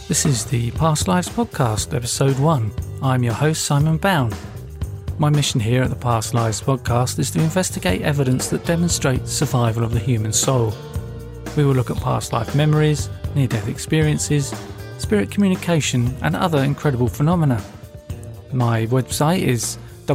This is the Past Lives Podcast, Episode 1. I'm your host, Simon Bown. My mission here at the Past Lives Podcast is to investigate evidence that demonstrates survival of the human soul. We will look at past life memories, near-death experiences, spirit communication, and other incredible phenomena. My website is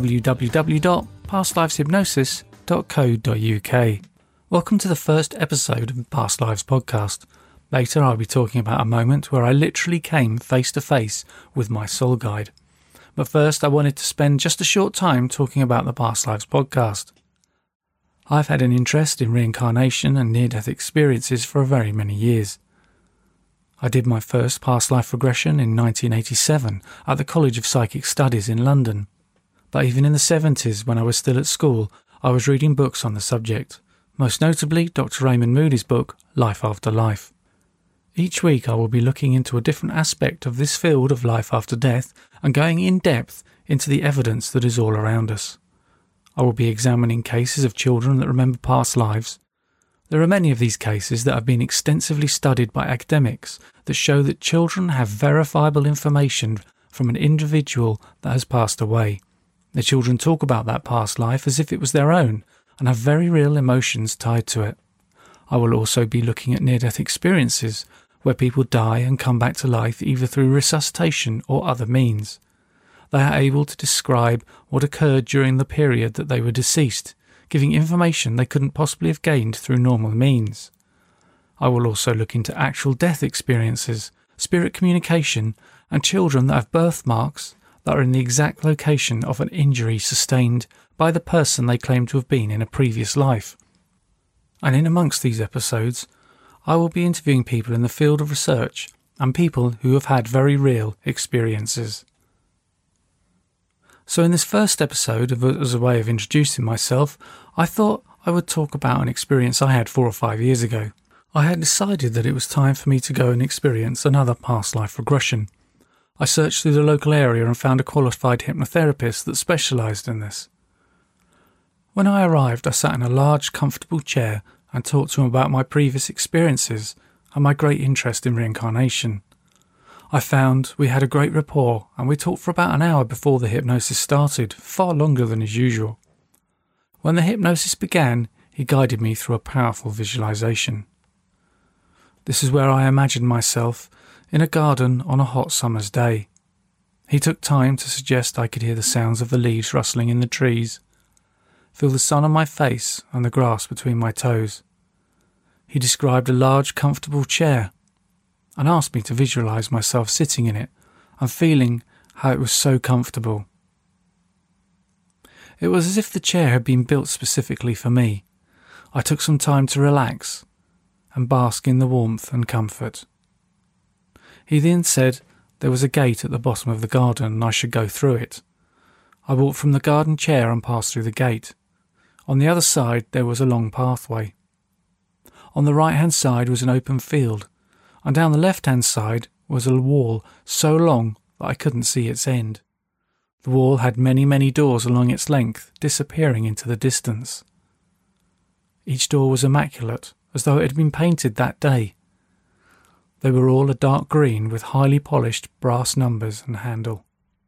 www.pastliveshypnosis.co.uk. Welcome to the first episode of the Past Lives Podcast. Later I'll be talking about a moment where I literally came face to face with my soul guide. But first I wanted to spend just a short time talking about the Past Lives Podcast. I've had an interest in reincarnation and near-death experiences for very many years. I did my first past life regression in 1987 at the College of Psychic Studies in London. But even in the 70s, when I was still at school, I was reading books on the subject, most notably Dr. Raymond Moody's book, Life After Life. Each week I will be looking into a different aspect of this field of life after death and going in depth into the evidence that is all around us. I will be examining cases of children that remember past lives. There are many of these cases that have been extensively studied by academics that show that children have verifiable information from an individual that has passed away. The children talk about that past life as if it was their own and have very real emotions tied to it. I will also be looking at near-death experiences where people die and come back to life either through resuscitation or other means. They are able to describe what occurred during the period that they were deceased, giving information they couldn't possibly have gained through normal means. I will also look into actual death experiences, spirit communication, and children that have birthmarks that are in the exact location of an injury sustained by the person they claim to have been in a previous life. And in amongst these episodes, I will be interviewing people in the field of research and people who have had very real experiences. So in this first episode, as a way of introducing myself, I thought I would talk about an experience I had 4 or 5 years ago. I had decided that it was time for me to go and experience another past life regression. I searched through the local area and found a qualified hypnotherapist that specialised in this. When I arrived, I sat in a large, comfortable chair and talked to him about my previous experiences and my great interest in reincarnation. I found we had a great rapport and we talked for about an hour before the hypnosis started, far longer than is usual. When the hypnosis began, he guided me through a powerful visualization. This is where I imagined myself in a garden on a hot summer's day. He took time to suggest I could hear the sounds of the leaves rustling in the trees, feel the sun on my face and the grass between my toes. He described a large, comfortable chair and asked me to visualise myself sitting in it and feeling how it was so comfortable. It was as if the chair had been built specifically for me. I took some time to relax and bask in the warmth and comfort. He then said there was a gate at the bottom of the garden and I should go through it. I walked from the garden chair and passed through the gate. On the other side there was a long pathway. On the right-hand side was an open field, and down the left-hand side was a wall so long that I couldn't see its end. The wall had many, many doors along its length, disappearing into the distance. Each door was immaculate, as though it had been painted that day. They were all a dark green with highly polished brass numbers and handle.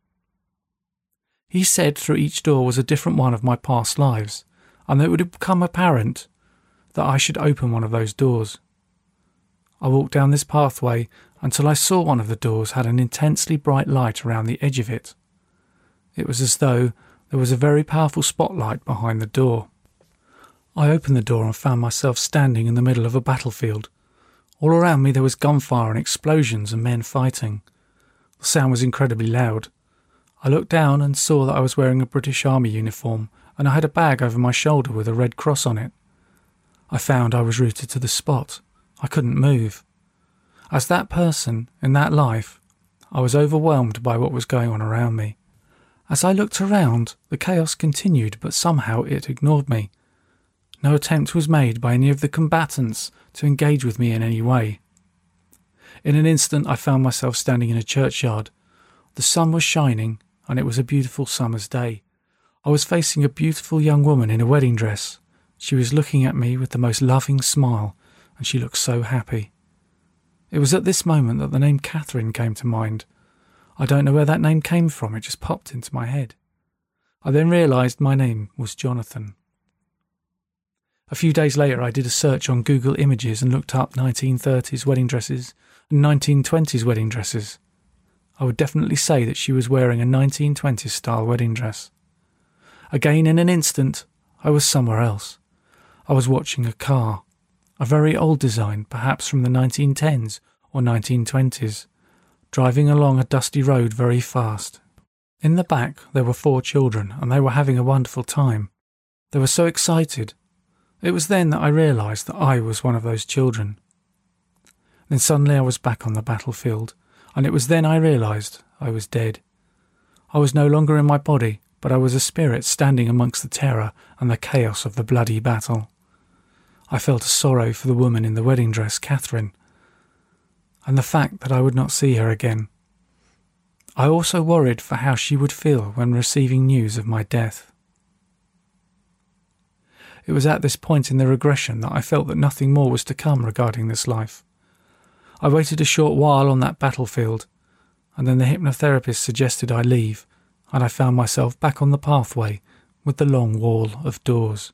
He said through each door was a different one of my past lives, and that it would become apparent that I should open one of those doors. I walked down this pathway until I saw one of the doors had an intensely bright light around the edge of it. It was as though there was a very powerful spotlight behind the door. I opened the door and found myself standing in the middle of a battlefield. All around me there was gunfire and explosions and men fighting. The sound was incredibly loud. I looked down and saw that I was wearing a British Army uniform and I had a bag over my shoulder with a red cross on it. I found I was rooted to the spot. I couldn't move. As that person in that life, I was overwhelmed by what was going on around me. As I looked around, the chaos continued, but somehow it ignored me. No attempt was made by any of the combatants to engage with me in any way. In an instant I found myself standing in a churchyard. The sun was shining and it was a beautiful summer's day. I was facing a beautiful young woman in a wedding dress. She was looking at me with the most loving smile and she looked so happy. It was at this moment that the name Catherine came to mind. I don't know where that name came from, it just popped into my head. I then realised my name was Jonathan. A few days later I did a search on Google Images and looked up 1930s wedding dresses and 1920s wedding dresses. I would definitely say that she was wearing a 1920s style wedding dress. Again, in an instant, I was somewhere else. I was watching a car, a very old design, perhaps from the 1910s or 1920s, driving along a dusty road very fast. In the back there were 4 children, and they were having a wonderful time. They were so excited. It was then that I realised that I was one of those children. Then suddenly I was back on the battlefield, and it was then I realised I was dead. I was no longer in my body, but I was a spirit standing amongst the terror and the chaos of the bloody battle. I felt a sorrow for the woman in the wedding dress, Catherine, and the fact that I would not see her again. I also worried for how she would feel when receiving news of my death. It was at this point in the regression that I felt that nothing more was to come regarding this life. I waited a short while on that battlefield, and then the hypnotherapist suggested I leave, and I found myself back on the pathway with the long wall of doors.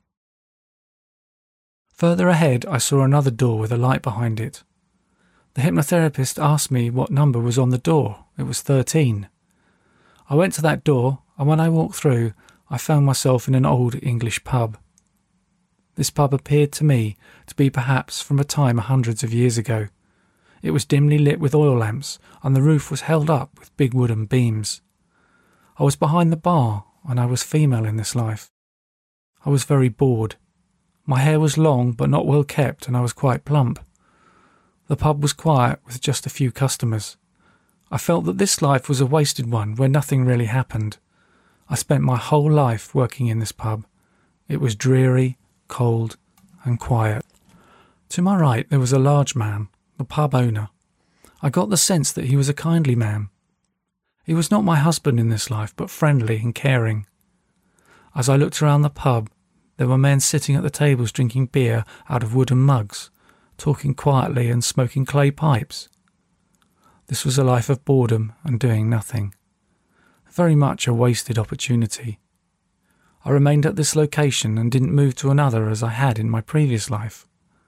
Further ahead I saw another door with a light behind it. The hypnotherapist asked me what number was on the door. It was 13. I went to that door, and when I walked through, I found myself in an old English pub. This pub appeared to me to be perhaps from a time hundreds of years ago. It was dimly lit with oil lamps, and the roof was held up with big wooden beams. I was behind the bar, and I was female in this life. I was very bored. My hair was long but not well kept, and I was quite plump. The pub was quiet with just a few customers. I felt that this life was a wasted one where nothing really happened. I spent my whole life working in this pub. It was dreary, cold and quiet. To my right there was a large man, the pub owner. I got the sense that he was a kindly man. He was not my husband in this life, but friendly and caring. As I looked around the pub, there were men sitting at the tables drinking beer out of wooden mugs, talking quietly and smoking clay pipes. This was a life of boredom and doing nothing. Very much a wasted opportunity. I remained at this location and didn't move to another as I had in my previous life.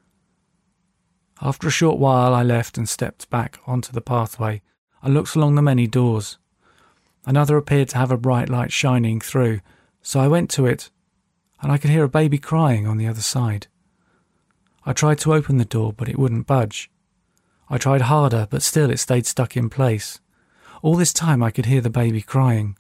After a short while I left and stepped back onto the pathway and looked along the many doors. Another appeared to have a bright light shining through, so I went to it, and I could hear a baby crying on the other side. I tried to open the door, but it wouldn't budge. I tried harder, but still it stayed stuck in place. All this time I could hear the baby crying.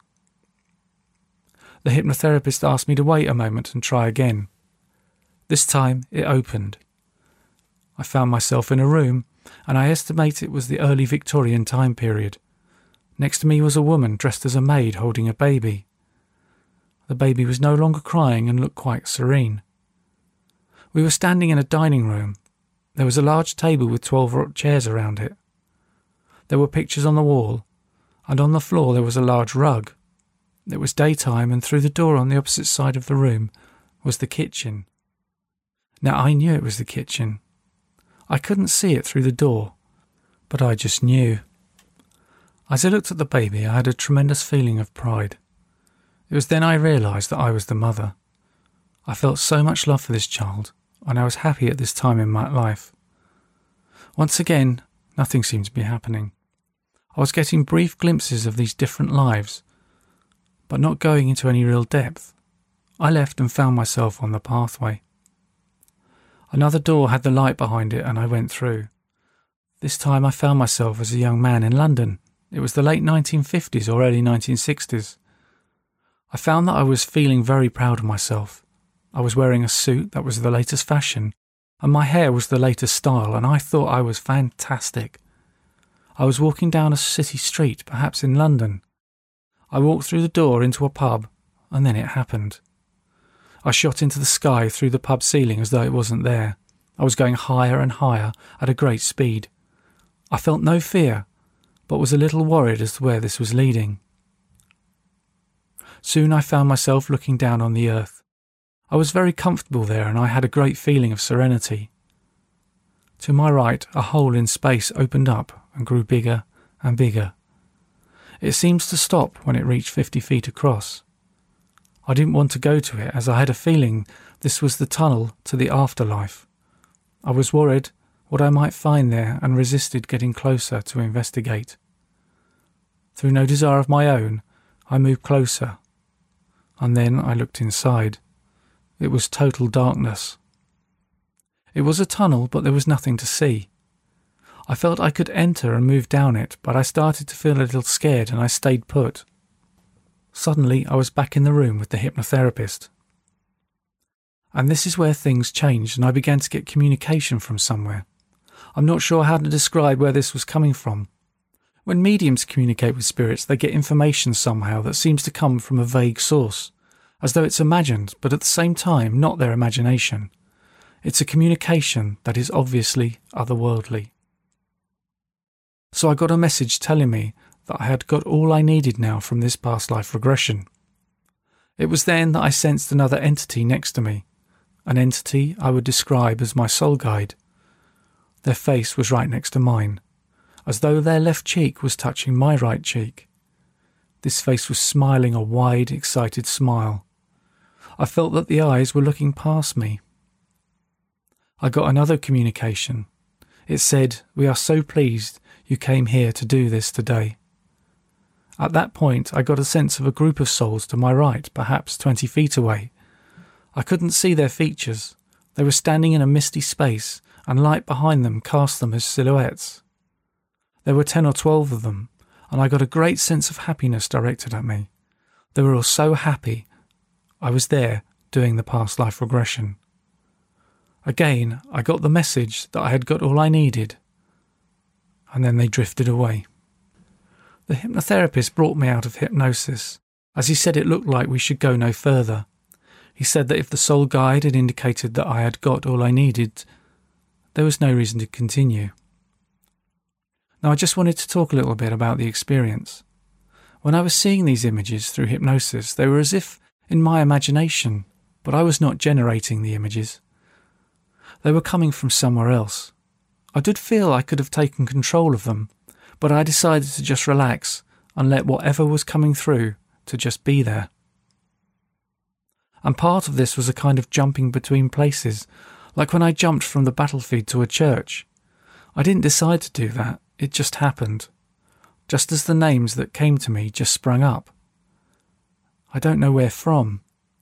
The hypnotherapist asked me to wait a moment and try again. This time it opened. I found myself in a room, and I estimate it was the early Victorian time period. Next to me was a woman dressed as a maid holding a baby. The baby was no longer crying and looked quite serene. We were standing in a dining room. There was a large table with 12 chairs around it. There were pictures on the wall, and on the floor there was a large rug. It was daytime, and through the door on the opposite side of the room was the kitchen. Now I knew it was the kitchen. I couldn't see it through the door, but I just knew. As I looked at the baby, I had a tremendous feeling of pride. It was then I realised that I was the mother. I felt so much love for this child, and I was happy at this time in my life. Once again, nothing seemed to be happening. I was getting brief glimpses of these different lives, but not going into any real depth. I left and found myself on the pathway. Another door had the light behind it, and I went through. This time I found myself as a young man in London. It was the late 1950s or early 1960s. I found that I was feeling very proud of myself. I was wearing a suit that was the latest fashion, and my hair was the latest style, and I thought I was fantastic. I was walking down a city street, perhaps in London. I walked through the door into a pub, and then it happened. I shot into the sky through the pub ceiling as though it wasn't there. I was going higher and higher at a great speed. I felt no fear, but was a little worried as to where this was leading. Soon I found myself looking down on the earth. I was very comfortable there, and I had a great feeling of serenity. To my right, a hole in space opened up and grew bigger and bigger. It seemed to stop when it reached 50 feet across. I didn't want to go to it as I had a feeling this was the tunnel to the afterlife. I was worried what I might find there and resisted getting closer to investigate. Through no desire of my own, I moved closer, and then I looked inside. It was total darkness. It was a tunnel, but there was nothing to see. I felt I could enter and move down it, but I started to feel a little scared and I stayed put. Suddenly, I was back in the room with the hypnotherapist. And this is where things changed and I began to get communication from somewhere. I'm not sure how to describe where this was coming from. When mediums communicate with spirits, they get information somehow that seems to come from a vague source, as though it's imagined, but at the same time not their imagination. It's a communication that is obviously otherworldly. So I got a message telling me that I had got all I needed now from this past life regression. It was then that I sensed another entity next to me, an entity I would describe as my soul guide. Their face was right next to mine, as though their left cheek was touching my right cheek. This face was smiling a wide, excited smile. I felt that the eyes were looking past me. I got another communication. It said, "We are so pleased you came here to do this today." At that point, I got a sense of a group of souls to my right, perhaps 20 feet away. I couldn't see their features. They were standing in a misty space, and light behind them cast them as silhouettes. There were 10 or 12 of them, and I got a great sense of happiness directed at me. They were all so happy. I was there doing the past life regression. Again, I got the message that I had got all I needed, and then they drifted away. The hypnotherapist brought me out of hypnosis, as he said it looked like we should go no further. He said that if the soul guide had indicated that I had got all I needed, there was no reason to continue. Now I just wanted to talk a little bit about the experience. When I was seeing these images through hypnosis, they were as if in my imagination, but I was not generating the images. They were coming from somewhere else. I did feel I could have taken control of them, but I decided to just relax and let whatever was coming through to just be there. And part of this was a kind of jumping between places, like when I jumped from the battlefield to a church. I didn't decide to do that, it just happened, just as the names that came to me just sprung up. I don't know where from.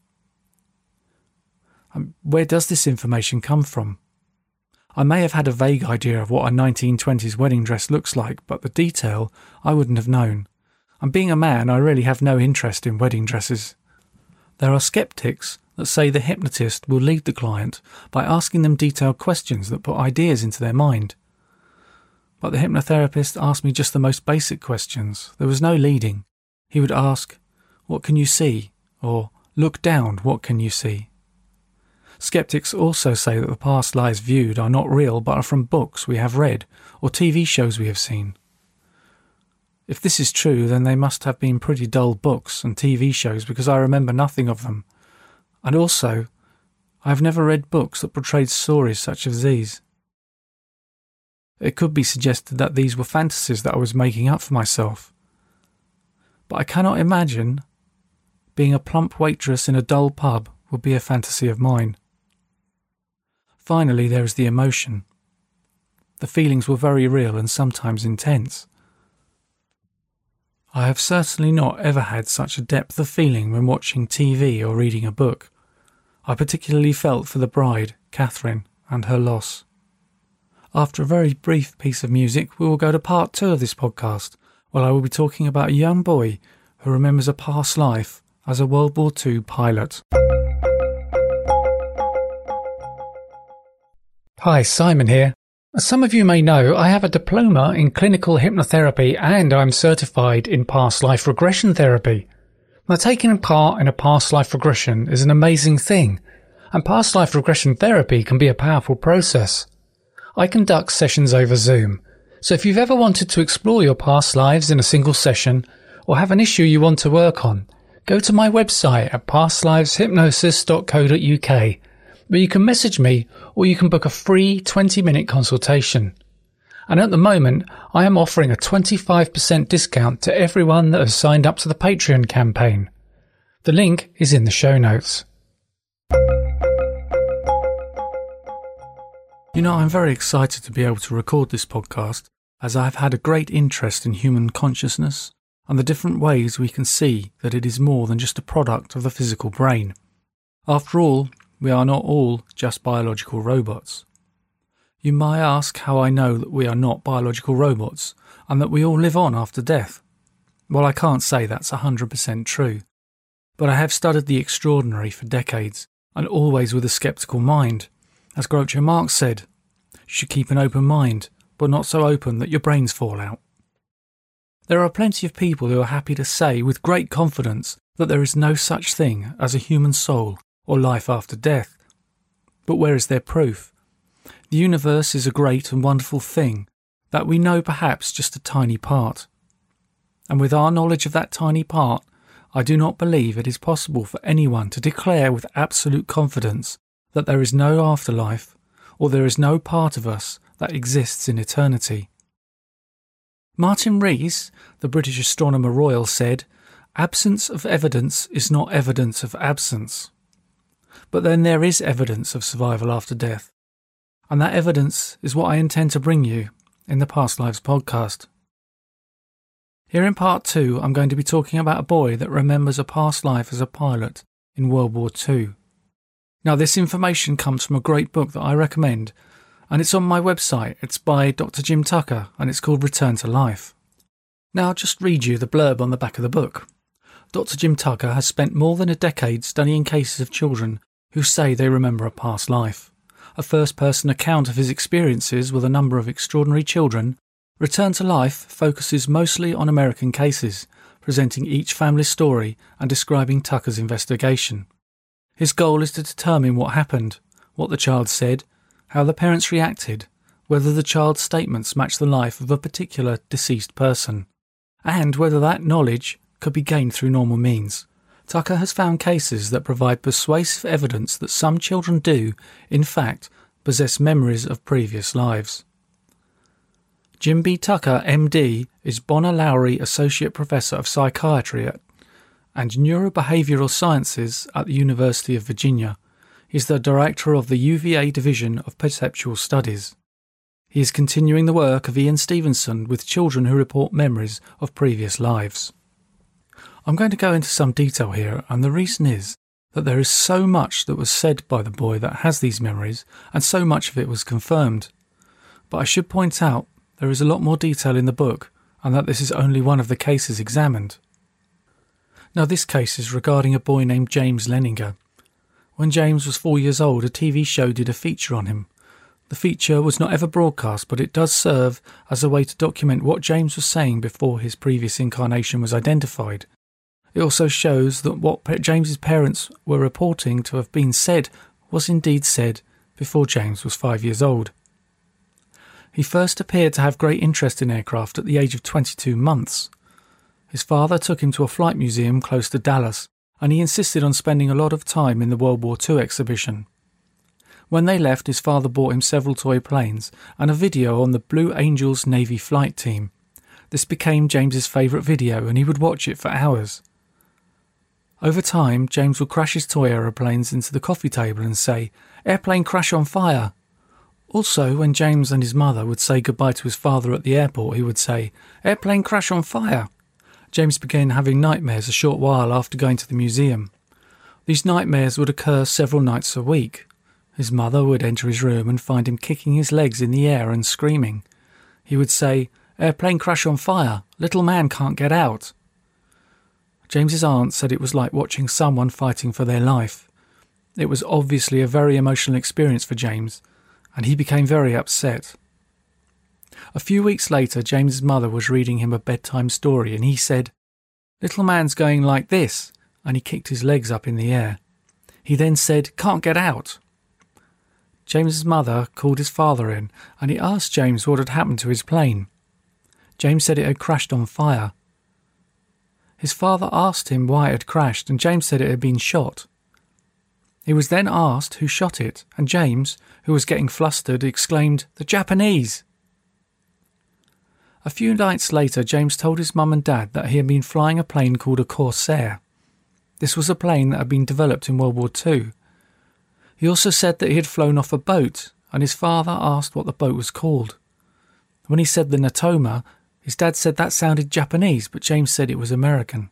Where does this information come from? I may have had a vague idea of what a 1920s wedding dress looks like, but the detail I wouldn't have known. And being a man, I really have no interest in wedding dresses. There are skeptics that say the hypnotist will lead the client by asking them detailed questions that put ideas into their mind. But the hypnotherapist asked me just the most basic questions. There was no leading. He would ask, "What can you see?" or "Look down, what can you see?" Skeptics also say that the past lives viewed are not real but are from books we have read or TV shows we have seen. If this is true, then they must have been pretty dull books and TV shows because I remember nothing of them. And also, I have never read books that portrayed stories such as these. It could be suggested that these were fantasies that I was making up for myself. But I cannot imagine being a plump waitress in a dull pub would be a fantasy of mine. Finally, there is the emotion. The feelings were very real and sometimes intense. I have certainly not ever had such a depth of feeling when watching TV or reading a book. I particularly felt for the bride, Catherine, and her loss. After a very brief piece of music, we will go to part 2 of this podcast, where I will be talking about a young boy who remembers a past life as a World War II pilot. Hi, Simon here. As some of you may know, I have a diploma in clinical hypnotherapy and I'm certified in past life regression therapy. Now, taking part in a past life regression is an amazing thing, and past life regression therapy can be a powerful process. I conduct sessions over Zoom, so if you've ever wanted to explore your past lives in a single session or have an issue you want to work on, go to my website at pastliveshypnosis.co.uk. But you can message me or you can book a free 20-minute consultation. And at the moment, I am offering a 25% discount to everyone that has signed up to the Patreon campaign. The link is in the show notes. You know, I'm very excited to be able to record this podcast, as I've had a great interest in human consciousness and the different ways we can see that it is more than just a product of the physical brain. After all, we are not all just biological robots. You might ask how I know that we are not biological robots and that we all live on after death. Well, I can't say that's 100% true, but I have studied the extraordinary for decades and always with a sceptical mind. As Groucho Marx said, you should keep an open mind, but not so open that your brains fall out. There are plenty of people who are happy to say with great confidence that there is no such thing as a human soul or life after death. But where is their proof? The universe is a great and wonderful thing that we know perhaps just a tiny part. And with our knowledge of that tiny part, I do not believe it is possible for anyone to declare with absolute confidence that there is no afterlife or there is no part of us that exists in eternity. Martin Rees, the British Astronomer Royal, said, "Absence of evidence is not evidence of absence." But then there is evidence of survival after death. And that evidence is what I intend to bring you in the Past Lives podcast. Here in part 2, I'm going to be talking about a boy that remembers a past life as a pilot in World War II. Now, this information comes from a great book that I recommend, and it's on my website. It's by Dr. Jim Tucker, and it's called Return to Life. Now, I'll just read you the blurb on the back of the book. Dr. Jim Tucker has spent more than a decade studying cases of children who say they remember a past life. A first-person account of his experiences with a number of extraordinary children, Return to Life focuses mostly on American cases, presenting each family's story and describing Tucker's investigation. His goal is to determine what happened, what the child said, how the parents reacted, whether the child's statements match the life of a particular deceased person, and whether that knowledge could be gained through normal means. Tucker has found cases that provide persuasive evidence that some children do, in fact, possess memories of previous lives. Jim B. Tucker, MD, is Bonner Lowry Associate Professor of Psychiatry and Neurobehavioral Sciences at the University of Virginia. He is the Director of the UVA Division of Perceptual Studies. He is continuing the work of Ian Stevenson with children who report memories of previous lives. I'm going to go into some detail here, and the reason is that there is so much that was said by the boy that has these memories, and so much of it was confirmed. But I should point out there is a lot more detail in the book, and that this is only one of the cases examined. Now, this case is regarding a boy named James Leninger. When James was 4 years old, a TV show did a feature on him. The feature was not ever broadcast, but it does serve as a way to document what James was saying before his previous incarnation was identified. It also shows that what James's parents were reporting to have been said was indeed said before James was 5 years old. He first appeared to have great interest in aircraft at the age of 22 months. His father took him to a flight museum close to Dallas, and he insisted on spending a lot of time in the World War II exhibition. When they left, his father bought him several toy planes and a video on the Blue Angels Navy flight team. This became James's favourite video, and he would watch it for hours. Over time, James would crash his toy aeroplanes into the coffee table and say, "Airplane crash on fire." Also, when James and his mother would say goodbye to his father at the airport, he would say, "Airplane crash on fire." James began having nightmares a short while after going to the museum. These nightmares would occur several nights a week. His mother would enter his room and find him kicking his legs in the air and screaming. He would say, "Airplane crash on fire, little man can't get out." James's aunt said it was like watching someone fighting for their life. It was obviously a very emotional experience for James, and he became very upset. A few weeks later, James's mother was reading him a bedtime story, and he said, "Little man's going like this," and he kicked his legs up in the air. He then said, "Can't get out." James's mother called his father in, and he asked James what had happened to his plane. James said it had crashed on fire. His father asked him why it had crashed, and James said it had been shot. He was then asked who shot it, and James, who was getting flustered, exclaimed, "The Japanese!" A few nights later, James told his mum and dad that he had been flying a plane called a Corsair. This was a plane that had been developed in World War II. He also said that he had flown off a boat, and his father asked what the boat was called. When he said the Natoma, his dad said that sounded Japanese, but James said it was American.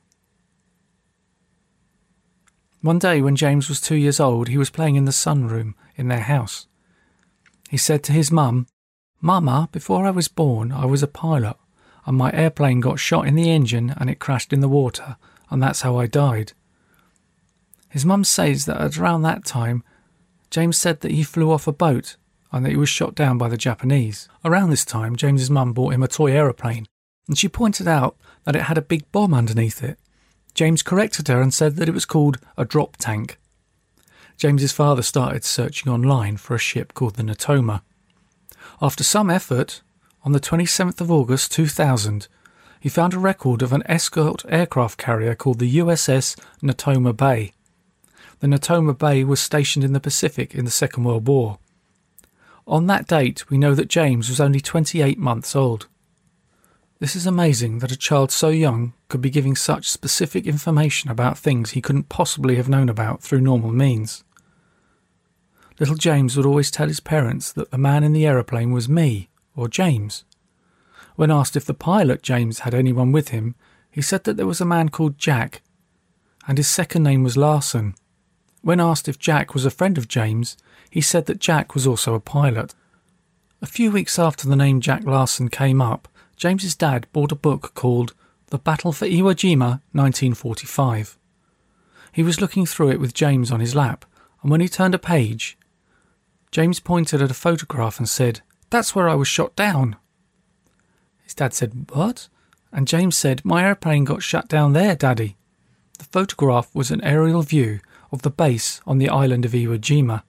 One day when James was 2 years old, he was playing in the sunroom in their house. He said to his mum, "Mama, before I was born, I was a pilot, and my airplane got shot in the engine and it crashed in the water, and that's how I died." His mum says that at around that time, James said that he flew off a boat and that he was shot down by the Japanese. Around this time, James's mum bought him a toy aeroplane, and she pointed out that it had a big bomb underneath it. James corrected her and said that it was called a drop tank. James's father started searching online for a ship called the Natoma. After some effort, on the 27th of August 2000, he found a record of an escort aircraft carrier called the USS Natoma Bay. The Natoma Bay was stationed in the Pacific in the Second World War. On that date, we know that James was only 28 months old. This is amazing that a child so young could be giving such specific information about things he couldn't possibly have known about through normal means. Little James would always tell his parents that the man in the aeroplane was me, or James. When asked if the pilot, James, had anyone with him, he said that there was a man called Jack, and his second name was Larson. When asked if Jack was a friend of James, he said that Jack was also a pilot. A few weeks after the name Jack Larson came up, James's dad bought a book called The Battle for Iwo Jima, 1945. He was looking through it with James on his lap, and when he turned a page, James pointed at a photograph and said, "That's where I was shot down." His dad said, "What?" And James said, "My airplane got shot down there, Daddy." The photograph was an aerial view of the base on the island of Iwo Jima.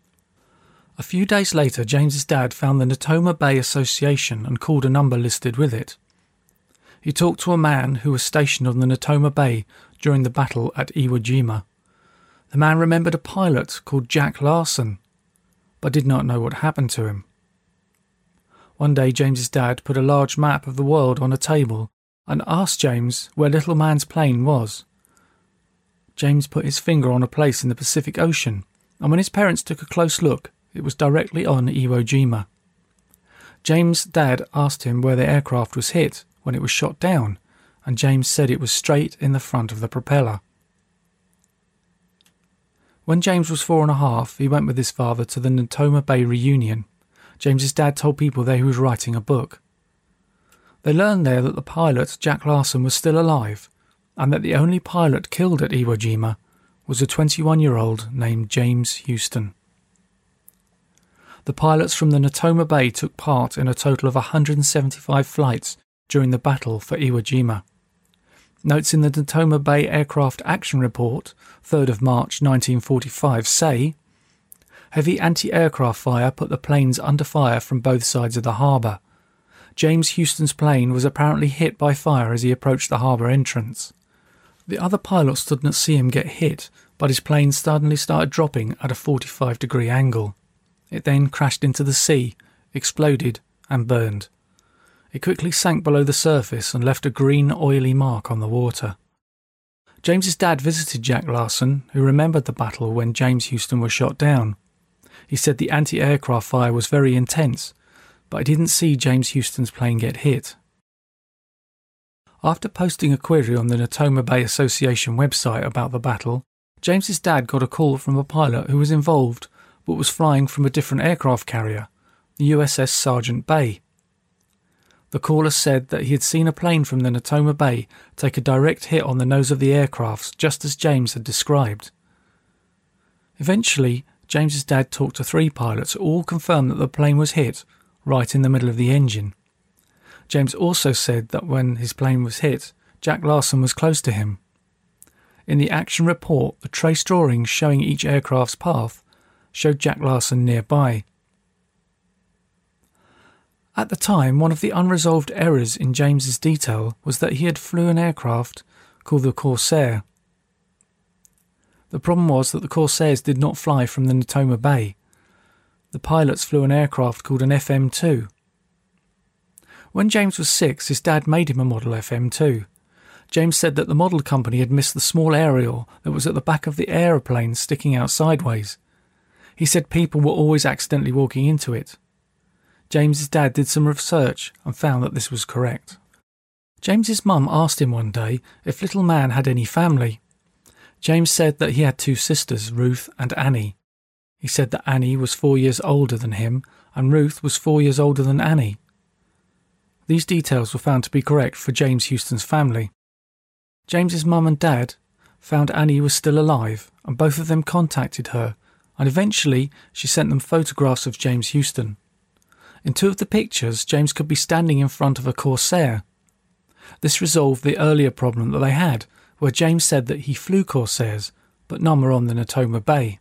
A few days later, James's dad found the Natoma Bay Association and called a number listed with it. He talked to a man who was stationed on the Natoma Bay during the battle at Iwo Jima. The man remembered a pilot called Jack Larson, but did not know what happened to him. One day, James's dad put a large map of the world on a table and asked James where little man's plane was. James put his finger on a place in the Pacific Ocean, and when his parents took a close look, it was directly on Iwo Jima. James' dad asked him where the aircraft was hit when it was shot down, and James said it was straight in the front of the propeller. When James was 4.5, he went with his father to the Natoma Bay reunion. James's dad told people that he was writing a book. They learned there that the pilot, Jack Larson, was still alive, and that the only pilot killed at Iwo Jima was a 21-year-old named James Houston. The pilots from the Natoma Bay took part in a total of 175 flights during the battle for Iwo Jima. Notes in the Natoma Bay Aircraft Action Report, 3rd of March 1945, say, "Heavy anti-aircraft fire put the planes under fire from both sides of the harbour. James Houston's plane was apparently hit by fire as he approached the harbour entrance. The other pilots did not see him get hit, but his plane suddenly started dropping at a 45-degree angle. It then crashed into the sea, exploded and burned. It quickly sank below the surface and left a green, oily mark on the water." James's dad visited Jack Larson, who remembered the battle when James Houston was shot down. He said the anti-aircraft fire was very intense, but he didn't see James Houston's plane get hit. After posting a query on the Natoma Bay Association website about the battle, James's dad got a call from a pilot who was involved but was flying from a different aircraft carrier, the USS Sergeant Bay. The caller said that he had seen a plane from the Natoma Bay take a direct hit on the nose of the aircraft, just as James had described. Eventually, James's dad talked to 3 pilots who all confirmed that the plane was hit right in the middle of the engine. James also said that when his plane was hit, Jack Larson was close to him. In the action report, the trace drawings showing each aircraft's path showed Jack Larson nearby. At the time, one of the unresolved errors in James's detail was that he had flew an aircraft called the Corsair. The problem was that the Corsairs did not fly from the Natoma Bay. The pilots flew an aircraft called an FM2. When James was 6, his dad made him a model FM2. James said that the model company had missed the small aerial that was at the back of the aeroplane sticking out sideways. He said people were always accidentally walking into it. James's dad did some research and found that this was correct. James's mum asked him one day if little man had any family. James said that he had 2 sisters, Ruth and Annie. He said that Annie was 4 years older than him and Ruth was 4 years older than Annie. These details were found to be correct for James Houston's family. James's mum and dad found Annie was still alive and both of them contacted her, and eventually she sent them photographs of James Houston. In 2 of the pictures, James could be standing in front of a Corsair. This resolved the earlier problem that they had, where James said that he flew Corsairs, but none were on the Natoma Bay.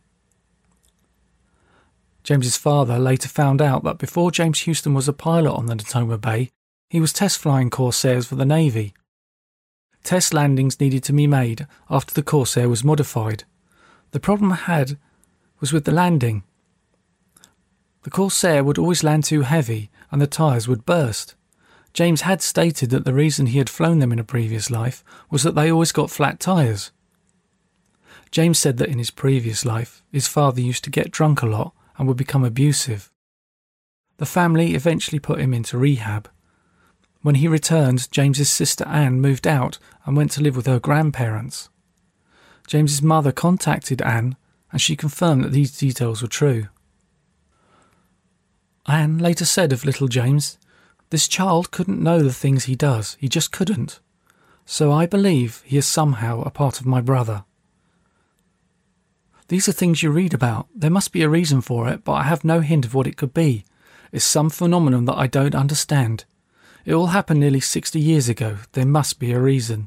James's father later found out that before James Houston was a pilot on the Natoma Bay, he was test flying Corsairs for the Navy. Test landings needed to be made after the Corsair was modified. The problem had was with the landing. The Corsair would always land too heavy and the tyres would burst. James had stated that the reason he had flown them in a previous life was that they always got flat tyres. James said that in his previous life, his father used to get drunk a lot and would become abusive. The family eventually put him into rehab. When he returned, James's sister Anne moved out and went to live with her grandparents. James's mother contacted Anne and she confirmed that these details were true. Anne later said of little James, "This child couldn't know the things he does, he just couldn't. So I believe he is somehow a part of my brother." These are things you read about. There must be a reason for it, but I have no hint of what it could be. It's some phenomenon that I don't understand. It all happened nearly 60 years ago. There must be a reason.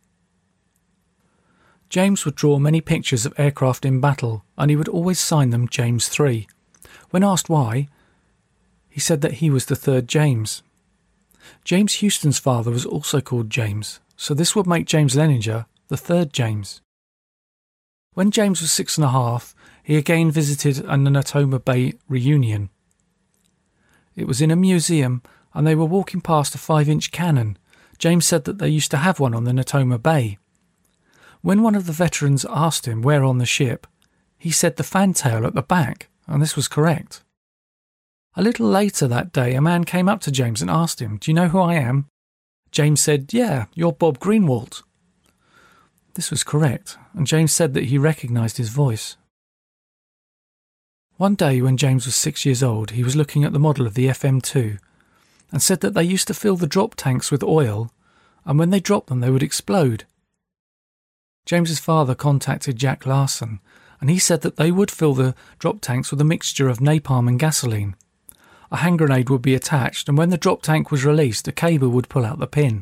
James would draw many pictures of aircraft in battle, and he would always sign them James III. When asked why, he said that he was the 3rd James. James Houston's father was also called James, so this would make James Leninger the 3rd James. When James was 6.5, he again visited a Natoma Bay reunion. It was in a museum, and they were walking past a 5-inch cannon. James said that they used to have one on the Natoma Bay. When one of the veterans asked him where on the ship, he said the fantail at the back, and this was correct. A little later that day, a man came up to James and asked him, "Do you know who I am?" James said, "Yeah, you're Bob Greenwalt." This was correct, and James said that he recognised his voice. One day when James was 6 years old, he was looking at the model of the FM2 and said that they used to fill the drop tanks with oil, and when they dropped them they would explode. James's father contacted Jack Larson, and he said that they would fill the drop tanks with a mixture of napalm and gasoline. A hand grenade would be attached, and when the drop tank was released, a cable would pull out the pin.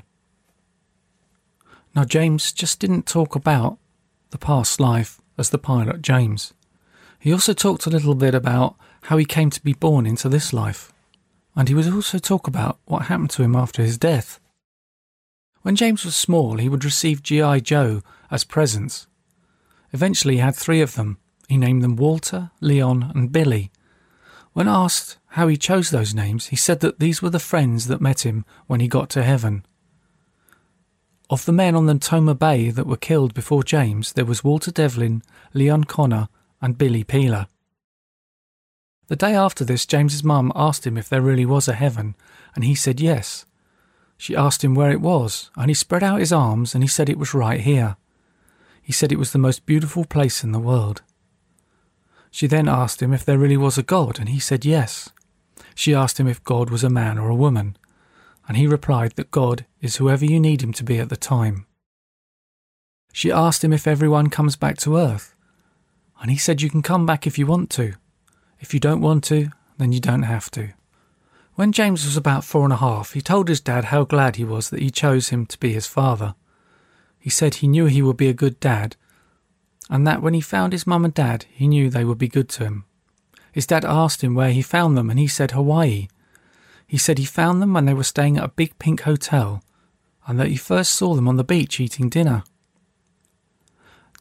Now, James just didn't talk about the past life as the pilot James. He also talked a little bit about how he came to be born into this life, and he would also talk about what happened to him after his death. When James was small, he would receive G.I. Joe as presents. Eventually he had 3 of them. He named them Walter, Leon and Billy. When asked how he chose those names, he said that these were the friends that met him when he got to heaven. Of the men on the Natoma Bay that were killed before James, there was Walter Devlin, Leon Connor and Billy Peeler. The day after this, James's mum asked him if there really was a heaven, and he said yes. She asked him where it was, and he spread out his arms and he said it was right here. He said it was the most beautiful place in the world. She then asked him if there really was a God, and he said yes. She asked him if God was a man or a woman, and he replied that God is whoever you need him to be at the time. She asked him if everyone comes back to Earth, and he said you can come back if you want to. If you don't want to, then you don't have to. When James was about 4.5, he told his dad how glad he was that he chose him to be his father. He said he knew he would be a good dad, and that when he found his mum and dad, he knew they would be good to him. His dad asked him where he found them, and he said Hawaii. He said he found them when they were staying at a big pink hotel, and that he first saw them on the beach eating dinner.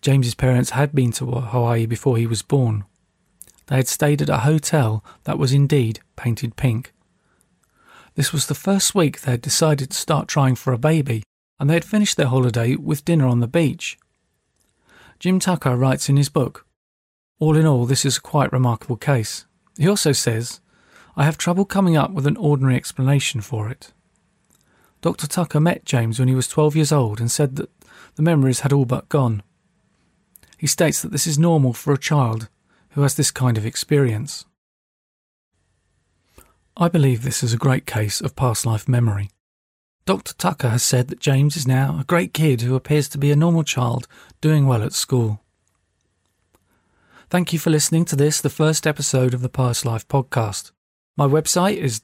James's parents had been to Hawaii before he was born. They had stayed at a hotel that was indeed painted pink. This was the first week they had decided to start trying for a baby, and they had finished their holiday with dinner on the beach. Jim Tucker writes in his book, "All in all, this is a quite remarkable case." He also says, "I have trouble coming up with an ordinary explanation for it." Dr. Tucker met James when he was 12 years old and said that the memories had all but gone. He states that this is normal for a child who has this kind of experience. I believe this is a great case of past life memory. Dr. Tucker has said that James is now a great kid who appears to be a normal child doing well at school. Thank you for listening to this, the first episode of the Past Life podcast. My website is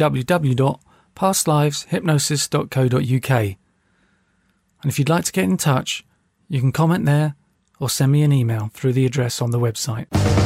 www.pastliveshypnosis.co.uk. And if you'd like to get in touch, you can comment there or send me an email through the address on the website.